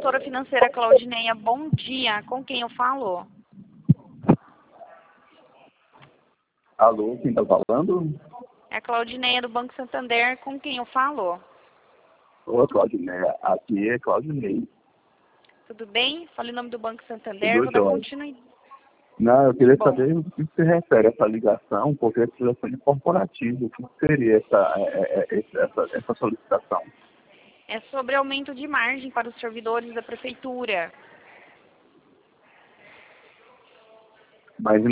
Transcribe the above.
consultora financeira Claudineia. Bom dia. Com quem eu falo? Alô, quem está falando? É a Claudineia do Banco Santander. Com quem eu falo? Ô, Claudinei, aqui é Claudinei. Tudo bem? Fale o nome do Banco Santander. Tudo Vou dar jóia. continuidade. Não, eu queria Bom, saber o que se refere a essa ligação, porque é telefone corporativo. O que seria essa solicitação? é sobre aumento de margem para os servidores da prefeitura. Mas